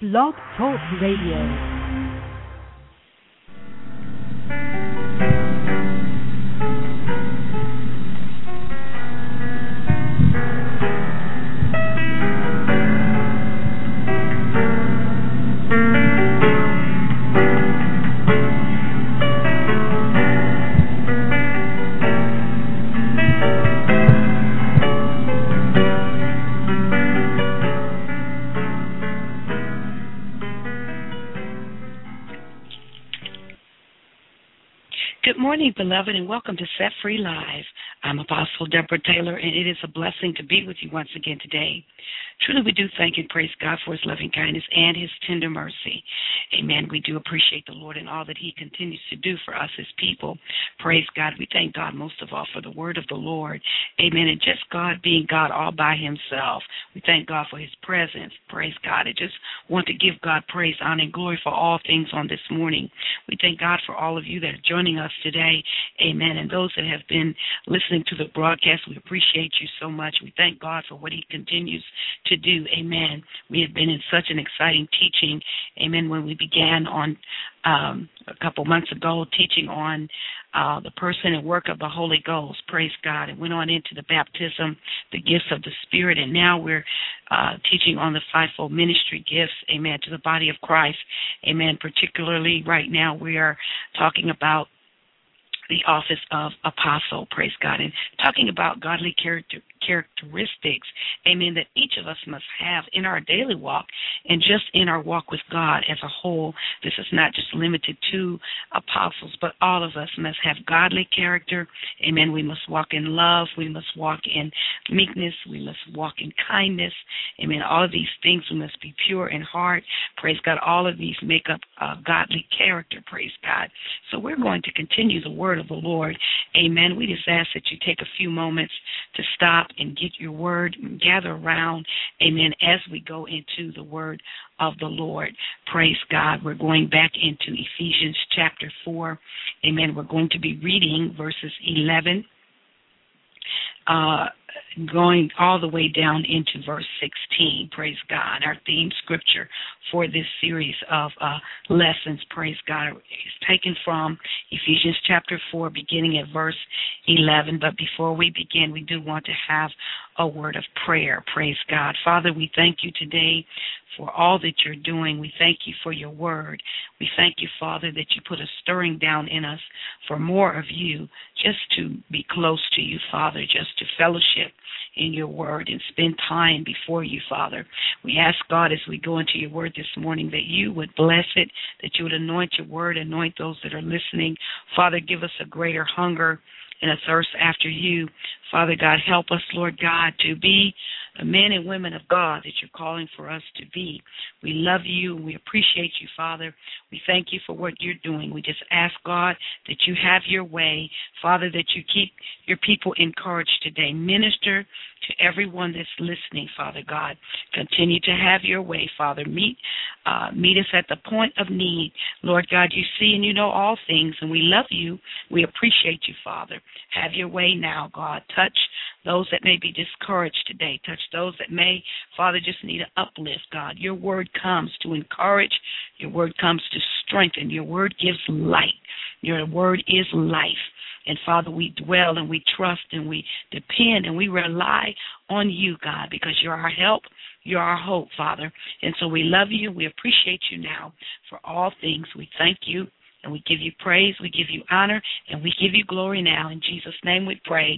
Blog Talk Radio. Good morning, beloved, and welcome to Set Free Live. I'm Apostle Deborah Taylor, and it is a blessing to be with you once again today. Truly, we do thank and praise God for his loving kindness and his tender mercy. Amen. We do appreciate the Lord and all that he continues to do for us, his people. Praise God. We thank God most of all for the word of the Lord. Amen. And just God being God all by himself. We thank God for his presence. Praise God. I just want to give God praise, honor, and glory for all things on this morning. We thank God for all of you that are joining us today. Amen. And those that have been listening to the broadcast, we appreciate you so much. We thank God for what he continues to do. Amen. We have been in such an exciting teaching. Amen. When we began on a couple months ago, teaching on the person and work of the Holy Ghost. Praise God. And went on into the baptism, the gifts of the Spirit. And now we're teaching on the fivefold ministry gifts. Amen. To the body of Christ. Amen. Particularly right now we are talking about the office of apostle, praise God, and talking about godly characteristics, amen, that each of us must have in our daily walk and just in our walk with God as a whole. This is not just limited to apostles, but all of us must have godly character, amen. We must walk in love. We must walk in meekness. We must walk in kindness, amen. All of these things, we must be pure in heart, praise God. All of these make up godly character, praise God. So we're going to continue the word of the Lord. Amen. We just ask that you take a few moments to stop and get your word and gather around. Amen. As we go into the word of the Lord. Praise God. We're going back into Ephesians chapter 4. Amen. We're going to be reading verses 11. Going all the way down into verse 16, praise God. Our theme scripture for this series of lessons, praise God, is taken from Ephesians chapter 4, beginning at verse 11. But before we begin, we do want to have a word of prayer, praise God. Father, we thank you today for all that you're doing. We thank you for your word. We thank you, Father, that you put a stirring down in us for more of you, just to be close to you, Father, just to fellowship in your word and spend time before you, Father. We ask, God, as we go into your word this morning, that you would bless it, that you would anoint your word, anoint those that are listening. Father, give us a greater hunger and a thirst after you. Father God, help us, Lord God, to be the men and women of God that you're calling for us to be. We love you. We appreciate you, Father. We thank you for what you're doing. We just ask, God, that you have your way. Father, that you keep your people encouraged today. Minister to everyone that's listening, Father God. Continue to have your way, Father. Meet us at the point of need. Lord God, you see and you know all things, and we love you. We appreciate you, Father. Have your way now, God. Touch those that may be discouraged today. Touch those that may, Father, just need an uplift, God. Your word comes to encourage. Your word comes to strengthen. Your word gives light. Your word is life. And, Father, we dwell and we trust and we depend and we rely on you, God, because you're our help. You're our hope, Father. And so we love you. We appreciate you now for all things. We thank you and we give you praise. We give you honor and we give you glory now. In Jesus' name we pray.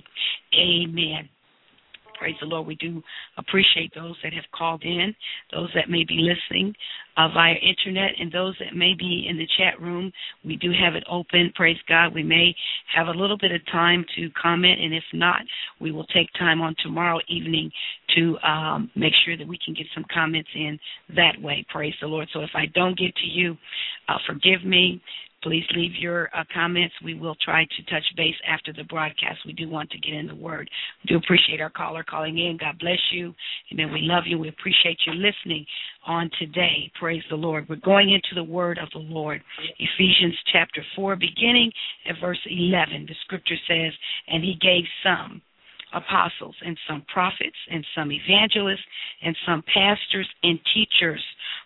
Amen. Praise the Lord. We do appreciate those that have called in, those that may be listening via internet, and those that may be in the chat room. We do have it open. Praise God. We may have a little bit of time to comment, and if not, we will take time on tomorrow evening to make sure that we can get some comments in that way. Praise the Lord. So if I don't get to you, forgive me. Please leave your comments. We will try to touch base after the broadcast. We do want to get in the word. We do appreciate our caller calling in. God bless you. Amen. We love you. We appreciate you listening on today. Praise the Lord. We're going into the word of the Lord. Ephesians chapter 4, beginning at verse 11. The scripture says, and he gave some apostles and some prophets and some evangelists and some pastors and teachers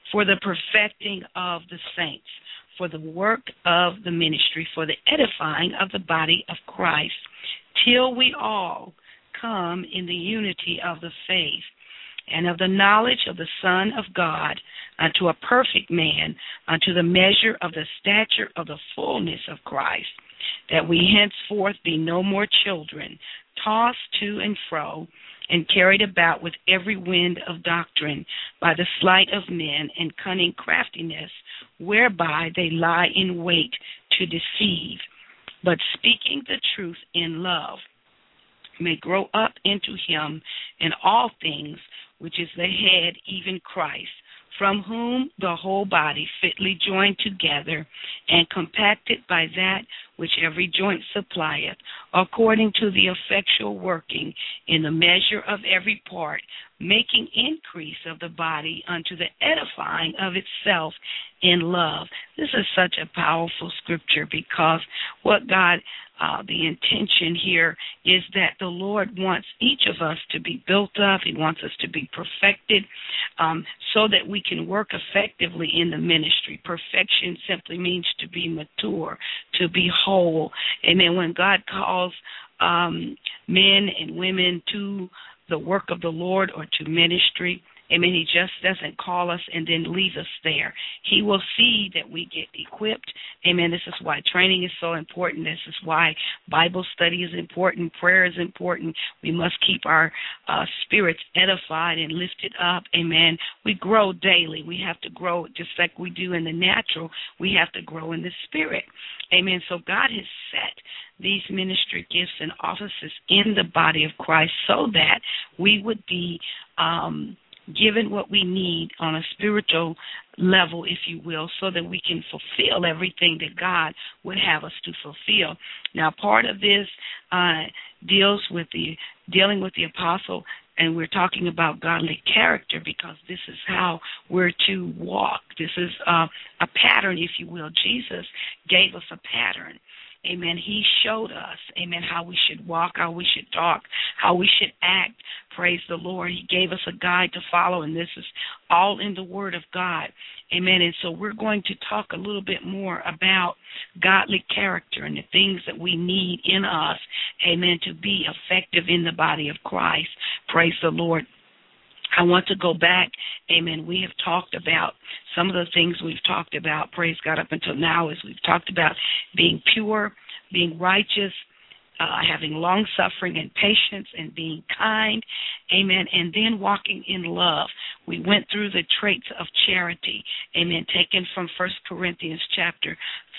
for the perfecting of the saints, for the work of the ministry, for the edifying of the body of Christ, till we all come in the unity of the faith and of the knowledge of the Son of God, unto a perfect man, unto the measure of the stature of the fullness of Christ, that we henceforth be no more children, tossed to and fro, and carried about with every wind of doctrine, by the sleight of men and cunning craftiness, whereby they lie in wait to deceive, but speaking the truth in love, may grow up into him in all things, which is the head, even Christ, from whom the whole body fitly joined together and compacted by that which every joint supplieth, according to the effectual working in the measure of every part, making increase of the body unto the edifying of itself in love. This is such a powerful scripture, because what God, the intention here is that the Lord wants each of us to be built up. He wants us to be perfected, so that we can work effectively in the ministry. Perfection simply means to be mature, to be whole. Amen. When God calls men and women to the work of the Lord or to ministry, amen, he just doesn't call us and then leave us there. He will see that we get equipped. Amen. This is why training is so important. This is why Bible study is important. Prayer is important. We must keep our spirits edified and lifted up. Amen. We grow daily. We have to grow just like we do in the natural. We have to grow in the spirit. Amen. So God has set these ministry gifts and offices in the body of Christ so that we would be given what we need on a spiritual level, if you will, so that we can fulfill everything that God would have us to fulfill. Now, part of this dealing with the apostle, and we're talking about godly character, because this is how we're to walk. This is a pattern, if you will. Jesus gave us a pattern. Amen. He showed us, amen, how we should walk, how we should talk, how we should act. Praise the Lord. He gave us a guide to follow, and this is all in the Word of God. Amen. And so we're going to talk a little bit more about godly character and the things that we need in us, amen, to be effective in the body of Christ. Praise the Lord. I want to go back, amen. We have talked about some of the things we've talked about, praise God, up until now, as we've talked about being pure, being righteous, having long-suffering and patience, and being kind, amen, and then walking in love. We went through the traits of charity, amen, taken from 1 Corinthians chapter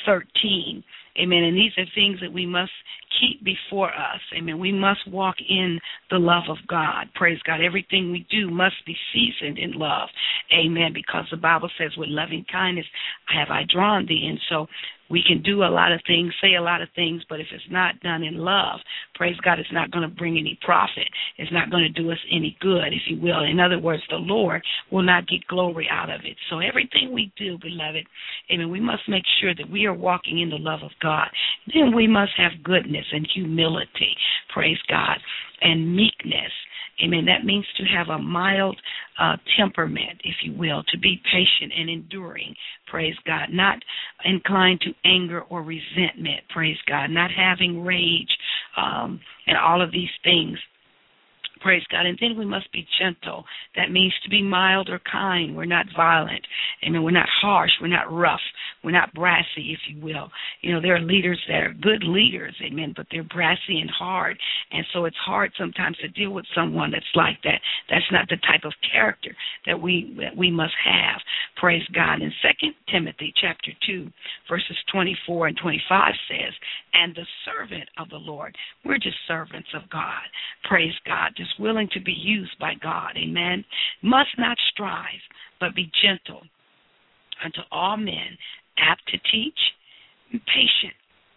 13, amen, and these are things that we must keep before us, amen. We must walk in the love of God, praise God. Everything we do must be seasoned in love, amen, because the Bible says, with loving kindness have I drawn thee, and so we can do a lot of things, say a lot of things, but if it's not done in love, praise God, it's not going to bring any profit. It's not going to do us any good, if you will. In other words, the Lord will not get glory out of it. So everything we do, beloved, amen, we must make sure that we are walking in the love of God. Then we must have goodness and humility, praise God, and meekness. Amen. That means to have a mild temperament, if you will, to be patient and enduring, praise God, not inclined to anger or resentment, praise God, not having rage and all of these things. Praise God. And then we must be gentle. That means to be mild or kind. We're not violent. Amen. We're not harsh. We're not rough. We're not brassy, if you will. You know, there are leaders that are good leaders, amen, but they're brassy and hard. And so it's hard sometimes to deal with someone that's like that. That's not the type of character that we must have. Praise God. In 2 Timothy chapter 2, verses 24 and 25 says, and the servant of the Lord. We're just servants of God. Praise God. Just willing to be used by God. Amen. Must not strive, but be gentle unto all men, apt to teach, and patient,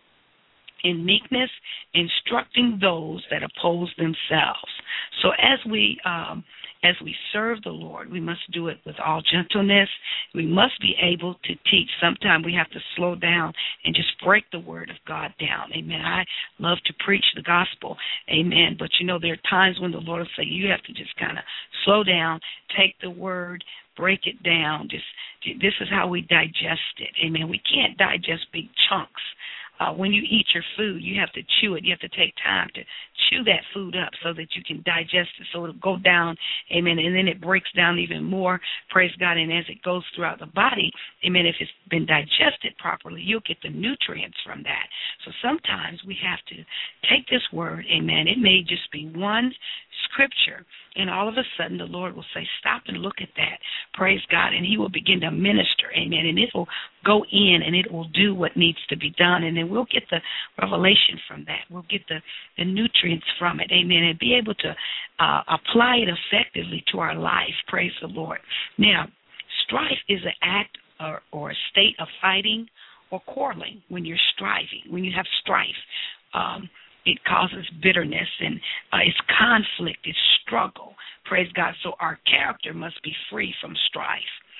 in meekness, instructing those that oppose themselves. So as we serve the Lord, we must do it with all gentleness. We must be able to teach. Sometimes we have to slow down and just break the word of God down. Amen. I love to preach the gospel. Amen. But, you know, there are times when the Lord will say you have to just kind of slow down, take the word, break it down. This is how we digest it. Amen. We can't digest big chunks. When you eat your food, you have to chew it. You have to take time to chew that food up so that you can digest it, so it'll go down, amen, and then it breaks down even more, praise God, and as it goes throughout the body, amen, if it's been digested properly, you'll get the nutrients from that. So sometimes we have to take this word, amen, it may just be one scripture, and all of a sudden the Lord will say, stop and look at that, praise God, and he will begin to minister, amen, and it will go in and it will do what needs to be done, and then we'll get the revelation from that. We'll get the nutrients from it, amen, and be able to apply it effectively to our life, praise the Lord. Now, strife is an act or a state of fighting or quarreling when you're striving, when you have strife. It causes bitterness, and it's conflict, it's struggle, praise God. So our character must be free from strife.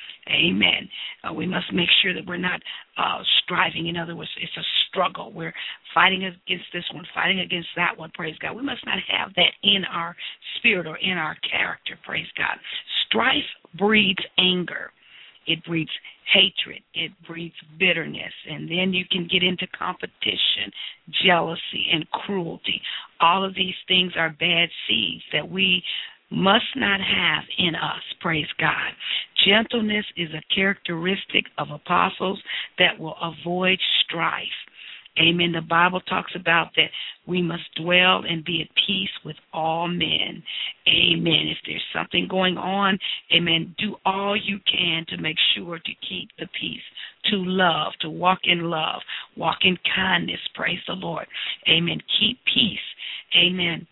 Amen. We must make sure that we're not striving. In other words, it's a struggle. We're fighting against this one, fighting against that one, praise God. We must not have that in our spirit or in our character, praise God. Strife breeds anger. It breeds hatred. It breeds bitterness. And then you can get into competition, jealousy, and cruelty. All of these things are bad seeds that we must not have in us, praise God. Gentleness is a characteristic of apostles that will avoid strife. Amen. The Bible talks about that we must dwell and be at peace with all men. Amen. If there's something going on, amen, do all you can to make sure to keep the peace, to love, to walk in love, walk in kindness, praise the Lord. Amen. Keep peace. Amen.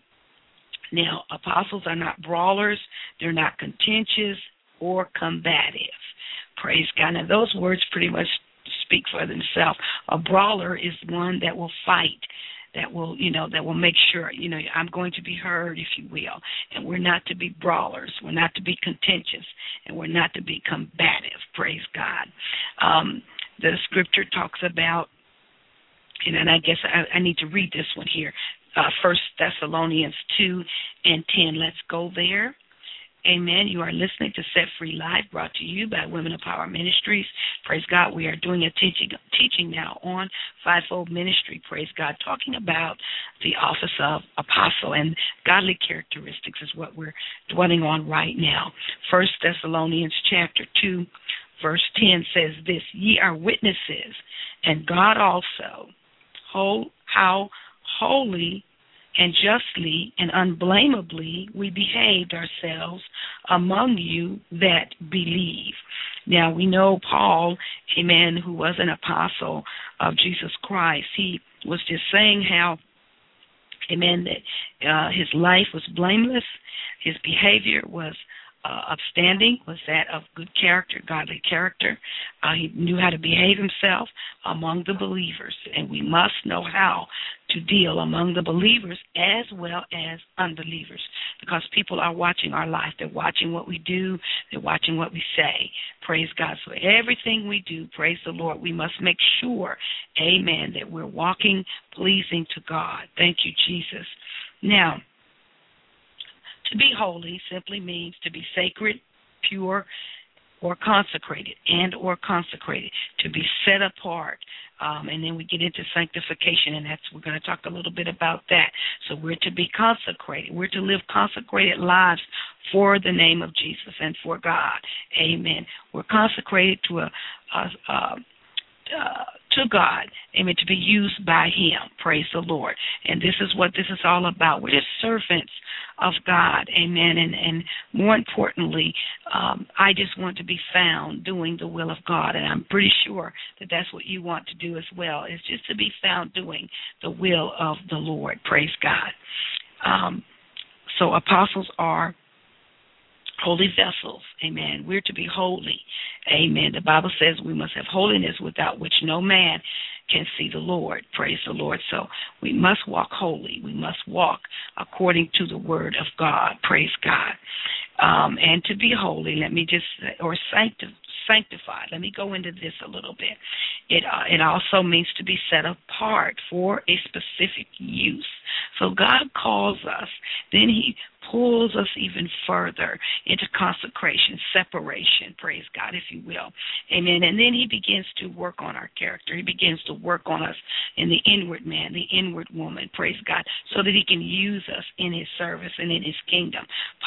Now, apostles are not brawlers. They're not contentious or combative. Praise God. Now, those words pretty much speak for themselves. A brawler is one that will fight, that will make sure, I'm going to be heard, if you will. And we're not to be brawlers. We're not to be contentious. And we're not to be combative. Praise God. The scripture talks about, and I guess I need to read this one here. 1 Thessalonians 2 and 10. Let's go there. Amen. You are listening to Set Free Live, brought to you by Women of Power Ministries. Praise God. We are doing a teaching now on fivefold ministry. Praise God. Talking about the office of apostle and godly characteristics is what we're dwelling on right now. 1 Thessalonians chapter 2, verse 10 says this: Ye are witnesses, and God also, how holy and justly and unblameably we behaved ourselves among you that believe. Now, we know Paul, amen, who was an apostle of Jesus Christ, he was just saying how, amen, that his life was blameless, his behavior was upstanding, was that of good character, godly character. He knew how to behave himself among the believers, and we must know how to deal among the believers as well as unbelievers, because people are watching our life. They're watching what we do. They're watching what we say. Praise God. So everything we do, praise the Lord, we must make sure, amen, that we're walking pleasing to God. Thank you, Jesus. Now, to be holy simply means to be sacred, pure, or consecrated, to be set apart. And then we get into sanctification, and we're going to talk a little bit about that. So we're to be consecrated. We're to live consecrated lives for the name of Jesus and for God. Amen. We're consecrated to God, amen, to be used by Him. Praise the Lord. And this is what this is all about. We're just servants of God, amen. And more importantly, I just want to be found doing the will of God. And I'm pretty sure that that's what you want to do as well, is just to be found doing the will of the Lord. Praise God. So apostles are holy vessels, amen. We're to be holy, amen. The Bible says we must have holiness without which no man can see the Lord. Praise the Lord. So we must walk holy. We must walk according to the word of God. Praise God. And to be holy, let me just, or sanctified. Let me go into this a little bit. It also means to be set apart for a specific use. So God calls us, then He pulls us even further into consecration, separation, praise God, if you will. Amen. And then He begins to work on our character. He begins to work on us in the inward man, the inward woman, praise God, so that He can use us in His service and in His kingdom.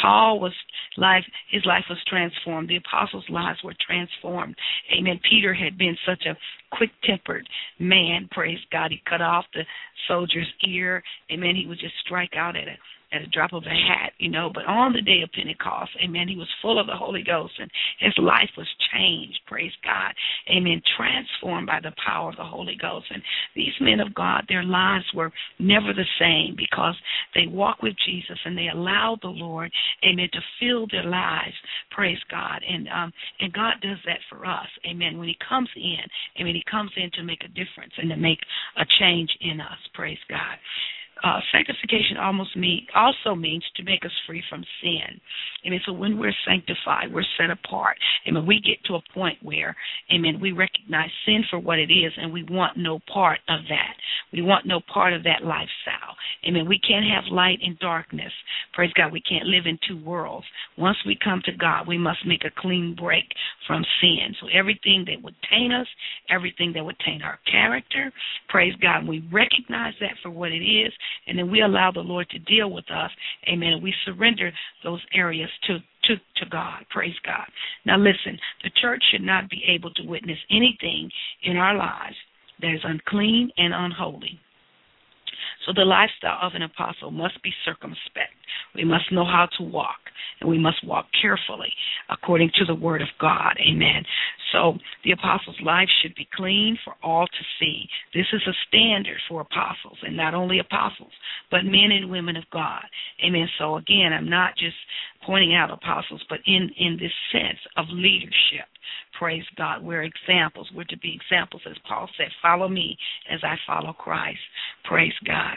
His life was transformed. The apostles' lives were transformed. Amen. Peter had been such a quick-tempered man, praise God. He cut off the soldier's ear. Amen. He would just strike out at a drop of a hat, but on the day of Pentecost, amen, he was full of the Holy Ghost, and his life was changed, praise God, amen, transformed by the power of the Holy Ghost. And these men of God, their lives were never the same because they walked with Jesus and they allowed the Lord, amen, to fill their lives, praise God. And God does that for us, amen. When He comes in, amen, He comes in to make a difference and to make a change in us, praise God. Sanctification also means to make us free from sin. Amen. So when we're sanctified, we're set apart. Amen. We get to a point where, amen, we recognize sin for what it is, and we want no part of that. We want no part of that lifestyle. Amen. We can't have light and darkness. Praise God. We can't live in two worlds. Once we come to God, we must make a clean break from sin. So everything that would taint us, everything that would taint our character, praise God, we recognize that for what it is, and then we allow the Lord to deal with us. Amen. We surrender those areas to God. Praise God. Now listen, the church should not be able to witness anything in our lives that is unclean and unholy. So the lifestyle of an apostle must be circumspect. We must know how to walk, and we must walk carefully according to the word of God. Amen. So the apostle's life should be clean for all to see. This is a standard for apostles, and not only apostles, but men and women of God. Amen. So again, I'm not just pointing out apostles, but in this sense of leadership. Praise God. We're examples. We're to be examples, as Paul said, follow me as I follow Christ. Praise God.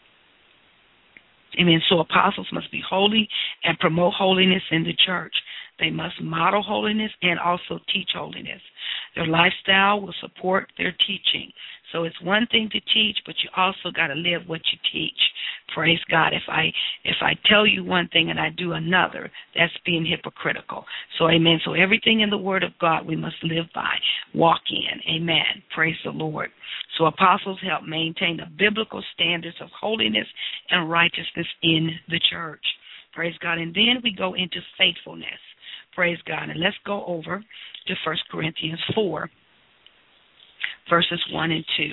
Amen. So apostles must be holy and promote holiness in the church. They must model holiness and also teach holiness. Their lifestyle will support their teaching. So it's one thing to teach, but you also got to live what you teach. Praise God. If I tell you one thing and I do another, that's being hypocritical. So amen. So everything in the word of God we must live by, walk in. Amen. Praise the Lord. So apostles help maintain the biblical standards of holiness and righteousness in the church. Praise God. And then we go into faithfulness. Praise God. And let's go over to 1 Corinthians 4, verses 1 and 2.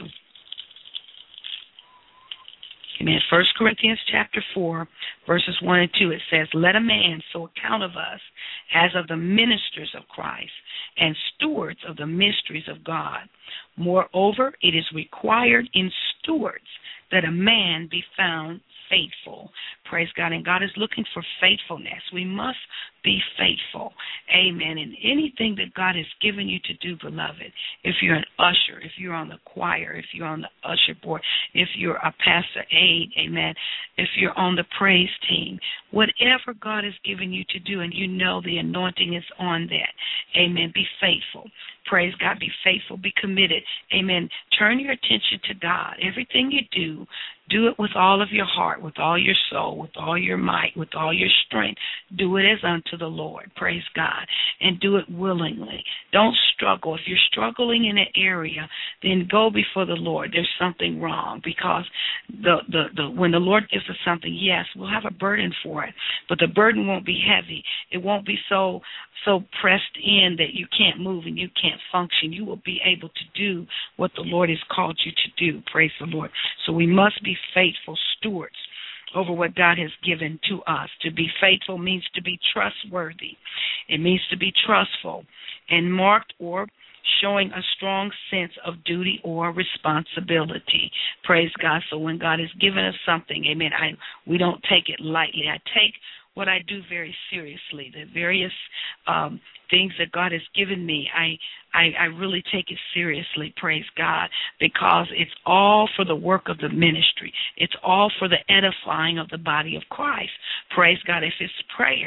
Amen. 1 Corinthians chapter 4, verses 1 and 2, it says, let a man so account of us as of the ministers of Christ and stewards of the mysteries of God. Moreover, it is required in stewards that a man be found faithful. Praise God. And God is looking for faithfulness. We must be faithful. Amen. And anything that God has given you to do, beloved, if you're an usher, if you're on the choir, if you're on the usher board, if you're a pastor aide, amen, if you're on the praise team, whatever God has given you to do and you know the anointing is on that, amen, be faithful. Praise God, be faithful, be committed. Amen. Turn your attention to God. Everything you do it with all of your heart, with all your soul, with all your might, with all your strength. Do it as unto the Lord. Praise God. And do it willingly. Don't struggle. If you're struggling in an area, then go before the Lord. There's something wrong because when the Lord gives us something, yes, we'll have a burden for it, but the burden won't be heavy. It won't be so pressed in that you can't move and you can't function. You will be able to do what the Lord has called you to do. Praise the Lord. So we must be faithful stewards over what God has given to us. To be faithful means to be trustworthy. It means to be trustful and marked or showing a strong sense of duty or responsibility. Praise God. So when God has given us something, amen, we don't take it lightly. I take what I do very seriously. The various things that God has given me, I really take it seriously, praise God, because it's all for the work of the ministry. It's all for the edifying of the body of Christ. Praise God. If it's prayer,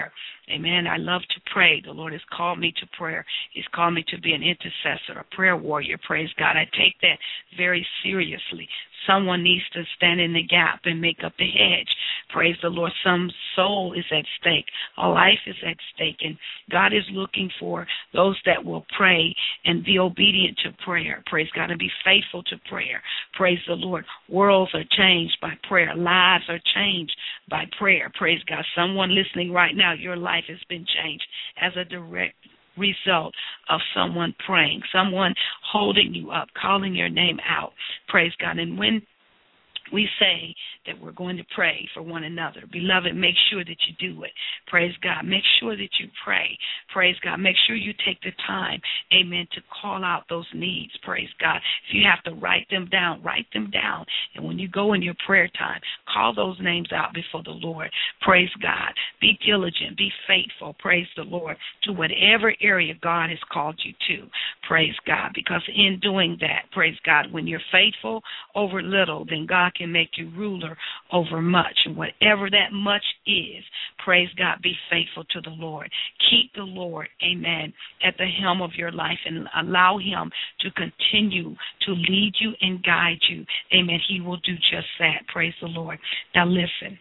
Amen. I love to pray. The Lord has called me to prayer. He's called me to be an intercessor, a prayer warrior. Praise God. I take that very seriously. Someone needs to stand in the gap and make up the hedge. Praise the Lord. Some soul is at stake. A life is at stake. And God is looking for those that will pray and be obedient to prayer. Praise God. And be faithful to prayer. Praise the Lord. Worlds are changed by prayer. Lives are changed by prayer. Praise God. Someone listening right now, your life has been changed as a direct result of someone praying, someone holding you up, calling your name out. Praise God. And when we say that we're going to pray for one another, beloved, make sure that you do it. Praise God. Make sure that you pray. Praise God. Make sure you take the time, amen, to call out those needs. Praise God. If you have to write them down, write them down. And when you go in your prayer time, call those names out before the Lord. Praise God. Be diligent. Be faithful. Praise the Lord to whatever area God has called you to. Praise God. Because in doing that, praise God, when you're faithful over little, then God can make you ruler over much. And whatever that much is, praise God, be faithful to the Lord. Keep the Lord, amen, at the helm of your life and allow him to continue to lead you and guide you. Amen. He will do just that. Praise the Lord. Now listen.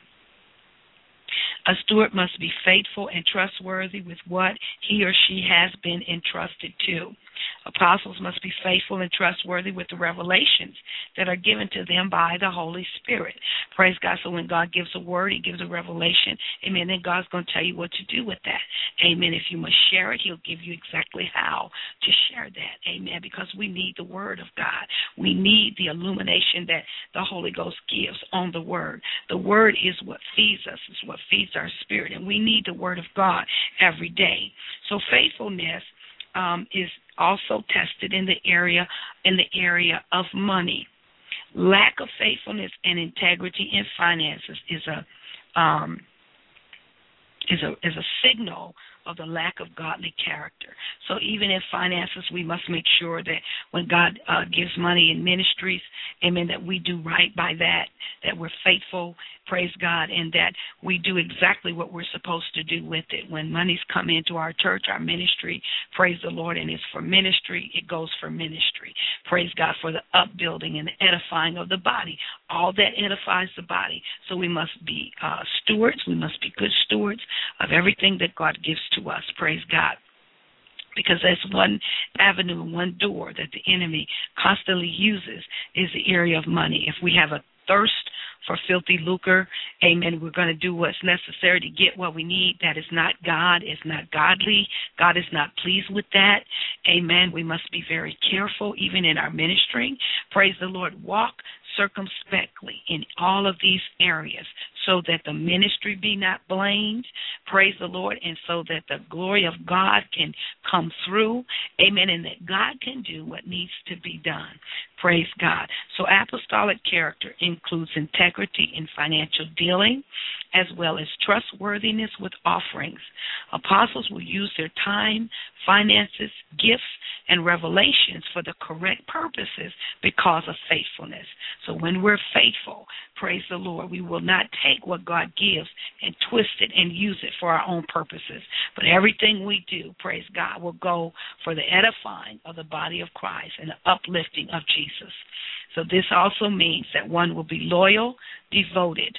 A steward must be faithful and trustworthy with what he or she has been entrusted to. Apostles must be faithful and trustworthy with the revelations that are given to them by the Holy Spirit. Praise God. So when God gives a word, he gives a revelation. Amen. Then God's going to tell you what to do with that. Amen. If you must share it, he'll give you exactly how to share that. Amen. Because we need the word of God. We need the illumination that the Holy Ghost gives on the word. The word is what feeds us. It's what feeds our spirit. And we need the word of God every day. So faithfulness is also tested in the area of money. Lack of faithfulness and integrity in finances is a signal of the lack of godly character. So even in finances, we must make sure that when God gives money in ministries, amen, that we do right by that we're faithful, praise God, and that we do exactly what we're supposed to do with it. When money's come into our church, our ministry, praise the Lord, and it's for ministry, it goes for ministry. Praise God for the upbuilding and the edifying of the body. All that edifies the body. So we must be stewards. We must be good stewards of everything that God gives to us. Praise God. Because that's one avenue, one door that the enemy constantly uses is the area of money. If we have a thirst for filthy lucre, amen, we're going to do what's necessary to get what we need. That is not God. It's not godly. God is not pleased with that. Amen. We must be very careful even in our ministry. Praise the Lord. Walk circumspectly in all of these areas so that the ministry be not blamed, praise the Lord, and so that the glory of God can come through, amen, and that God can do what needs to be done. Praise God. So apostolic character includes integrity in financial dealing as well as trustworthiness with offerings. Apostles will use their time, finances, gifts, and revelations for the correct purposes because of faithfulness. So when we're faithful, praise the Lord, we will not take what God gives and twist it and use it for our own purposes. But everything we do, praise God, will go for the edifying of the body of Christ and the uplifting of Jesus. So this also means that one will be loyal, devoted,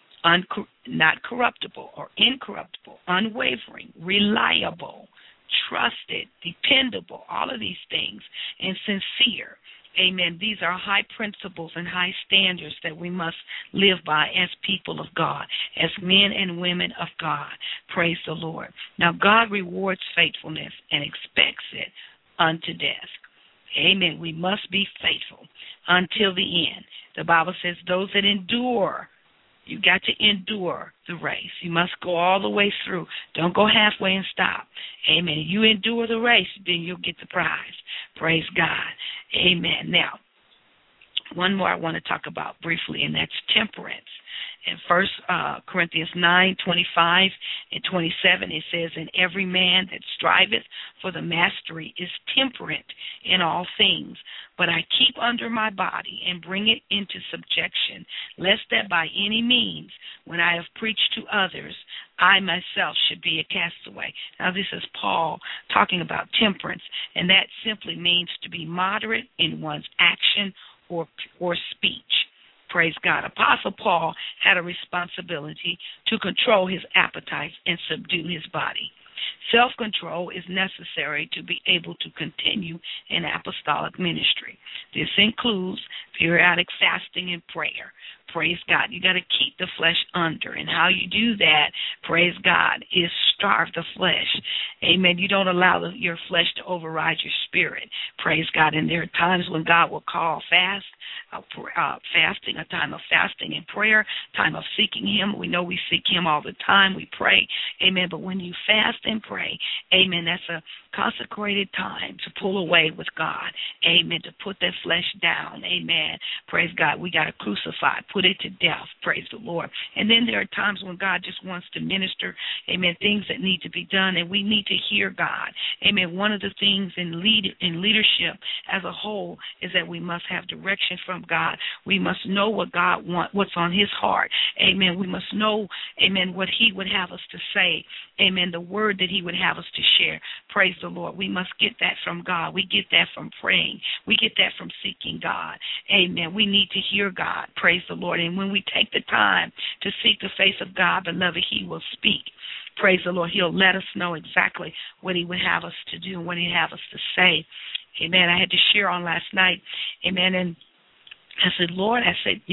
not corruptible or incorruptible, unwavering, reliable, trusted, dependable, all of these things, and sincere. Amen. These are high principles and high standards that we must live by as people of God, as men and women of God. Praise the Lord. Now, God rewards faithfulness and expects it unto death. Amen. We must be faithful until the end. The Bible says those that endure, you got to endure the race. You must go all the way through. Don't go halfway and stop. Amen. If you endure the race, then you'll get the prize. Praise God. Amen. Now, one more I want to talk about briefly, and that's temperance. In 1 Corinthians 9:25 and 27, it says, "And every man that striveth for the mastery is temperate in all things. But I keep under my body and bring it into subjection, lest that by any means, when I have preached to others, I myself should be a castaway." Now, this is Paul talking about temperance, and that simply means to be moderate in one's action or speech. Praise God. Apostle Paul had a responsibility to control his appetites and subdue his body. Self-control is necessary to be able to continue in apostolic ministry. This includes periodic fasting and prayer. Praise God. You got to keep the flesh under. And how you do that, praise God, is starve the flesh. Amen. You don't allow your flesh to override your spirit. Praise God. And there are times when God will call fasting, a time of fasting and prayer, time of seeking Him. We know we seek Him all the time. We pray. Amen. But when you fast and pray, amen, that's a consecrated time to pull away with God. Amen. To put that flesh down. Amen. Praise God. We got to crucify, put it to death. Praise the Lord. And then there are times when God just wants to minister. Amen. Things that need to be done, and we need to hear God. Amen. One of the things in leadership as a whole is that we must have direction from God. We must know what God wants, what's on His heart. Amen. We must know, amen, what He would have us to say. Amen. The word that He would have us to share. Praise the Lord. We must get that from God. We get that from praying. We get that from seeking God. Amen. We need to hear God. Praise the Lord. And when we take the time to seek the face of God, beloved, He will speak. Praise the Lord. He'll let us know exactly what He would have us to do and what He'd have us to say. Amen. I had to share on last night. Amen. And I said, Lord, I said,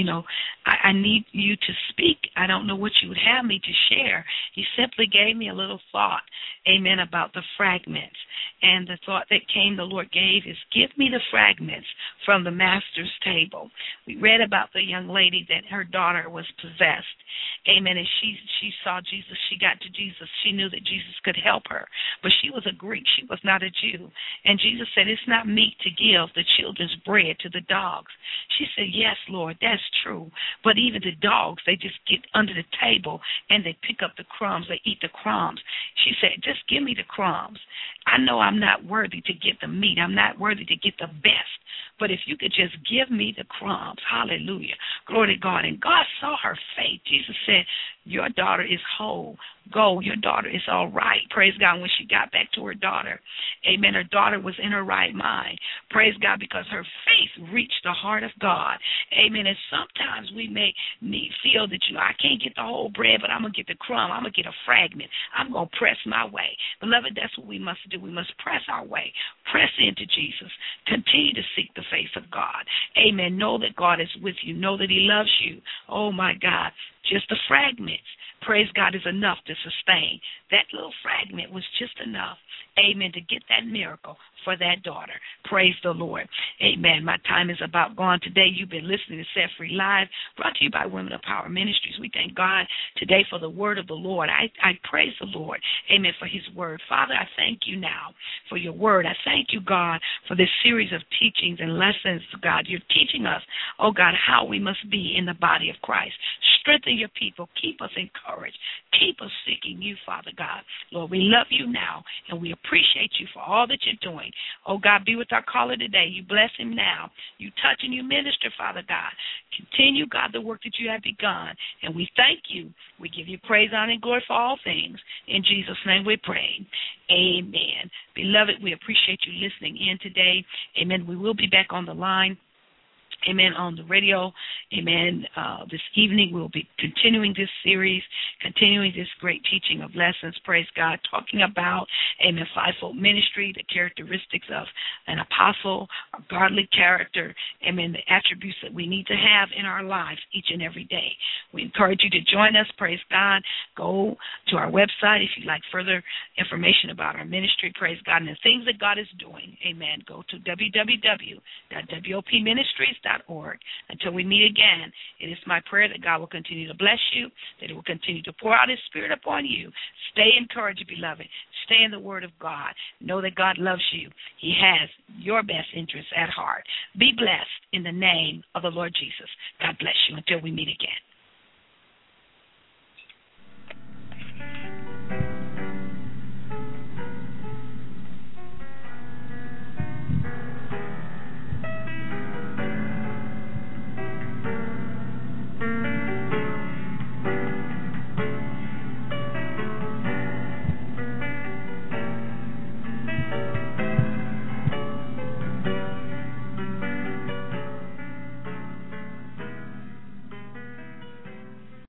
I need you to speak. I don't know what you would have me to share. He simply gave me a little thought, amen, about the fragments. And the thought that the Lord gave is, give me the fragments from the master's table. We read about the young lady that her daughter was possessed. Amen. And she saw Jesus. She got to Jesus. She knew that Jesus could help her. But she was a Greek. She was not a Jew. And Jesus said, it's not meet to give the children's bread to the dogs. She said, yes, Lord, that's true. But even the dogs, they just get under the table and they pick up the crumbs. They eat the crumbs. She said, just give me the crumbs. I know I'm not worthy to get the meat. I'm not worthy to get the best. But if you could just give me the crumbs, hallelujah, glory to God. And God saw her faith. Jesus said, your daughter is whole. Go, your daughter is all right. Praise God. When she got back to her daughter, amen, her daughter was in her right mind. Praise God, because her faith reached the heart of God. Amen. And sometimes we may feel that, I can't get the whole bread, but I'm going to get the crumb. I'm going to get a fragment. I'm going to press my way. Beloved, that's what we must do. We must press our way. Press into Jesus. Continue to seek the face of God. Amen. Know that God is with you. Know that He loves you. Oh, my God. Just the fragments, praise God, is enough to sustain. That little fragment was just enough, amen, to get that miracle for that daughter. Praise the Lord. Amen. My time is about gone today. You've been listening to Set Free Live, brought to you by Women of Power Ministries. We thank God today for the word of the Lord. I praise the Lord, amen, for His word. Father, I thank you now for your word. I thank you, God, for this series of teachings and lessons, God. You're teaching us, oh God, how we must be in the body of Christ. Strengthen your people. Keep us encouraged. Keep us seeking you, Father God. Lord, we love you now, and we appreciate you for all that you're doing. Oh, God, be with our caller today. You bless him now. You touch and you minister, Father God. Continue, God, the work that you have begun, and we thank you. We give you praise, honor, and glory for all things. In Jesus' name we pray. Amen. Beloved, we appreciate you listening in today. Amen. We will be back on the line. Amen, on the radio. Amen. This evening we'll be continuing this series, continuing this great teaching of lessons, praise God, talking about, amen, fivefold ministry, the characteristics of an apostle, a godly character, amen, the attributes that we need to have in our lives each and every day. We encourage you to join us, praise God. Go to our website if you'd like further information about our ministry, praise God, and the things that God is doing. Amen. Go to www.wopministries.org. Until we meet again, it is my prayer that God will continue to bless you, that He will continue to pour out His Spirit upon you. Stay encouraged, beloved. Stay in the Word of God. Know that God loves you. He has your best interests at heart. Be blessed in the name of the Lord Jesus. God bless you until we meet again.